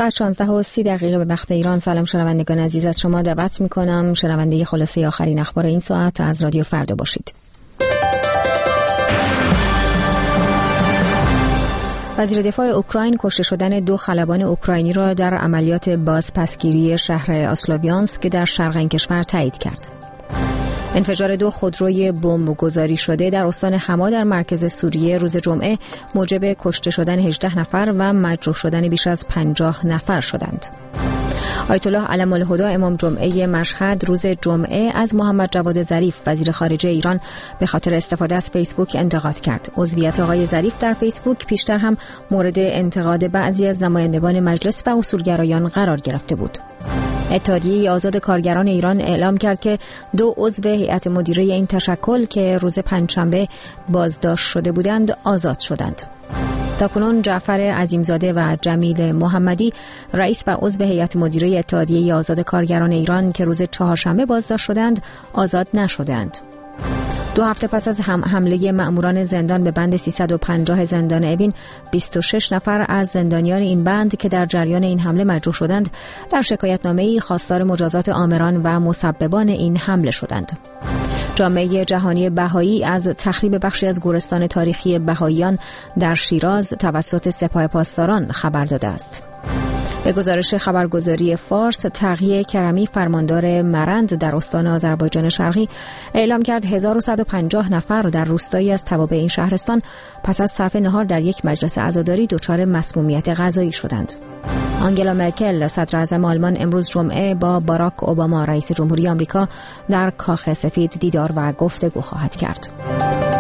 ساعت 16:30 به وقت ایران. سلام شنوندگان عزیز، از شما دعوت می‌کنم شنونده خلاصه آخرین اخبار این ساعت از رادیو فردا باشید. وزیر دفاع اوکراین کشته شدن 2 خلبان اوکراینی را در عملیات بازپسگیری شهر آسلوویانسک در شرق این کشور تایید کرد. انفجار 2 خودروی بمبگذاری شده در استان حما در مرکز سوریه روز جمعه موجب کشته شدن 18 نفر و مجروح شدن بیش از 50 نفر شدند. آیت الله علم الهدی امام جمعه مشهد روز جمعه از محمد جواد ظریف وزیر خارجه ایران به خاطر استفاده از فیسبوک انتقاد کرد. عضویت آقای ظریف در فیسبوک پیشتر هم مورد انتقاد بعضی از نمایندگان مجلس و اصولگرایان قرار گرفته بود. اتحادیه آزاد کارگران ایران اعلام کرد که 2 عضو هیئت مدیره این تشکل که روز پنجشنبه بازداشت شده بودند آزاد شدند. تاکنون جعفر عظیمزاده و جمیل محمدی رئیس و عضو هیئت مدیره اتحادیه آزاد کارگران ایران که روز چهارشنبه بازداشت شدند آزاد نشدند. 2 هفته پس از حمله مأموران زندان به بند 350 زندان اوین، 26 نفر از زندانیان این بند که در جریان این حمله مجروح شدند در شکایتنامه‌ای خواستار مجازات آمران و مسببان این حمله شدند. جامعه جهانی بهایی از تخریب بخشی از گورستان تاریخی بهاییان در شیراز توسط سپاه پاسداران خبر داده است. به گزارش خبرگزاری فارس، تقی کرمی فرماندار مرند در استان آذربایجان شرقی اعلام کرد 1150 نفر در روستایی از توابع این شهرستان پس از صرف نهار در یک مجلس عزاداری دچار مسمومیت غذایی شدند. آنگلا مرکل صدر اعظم آلمان امروز جمعه با باراک اوباما رئیس جمهوری آمریکا در کاخ سفید دیدار و گفتگو خواهد کرد.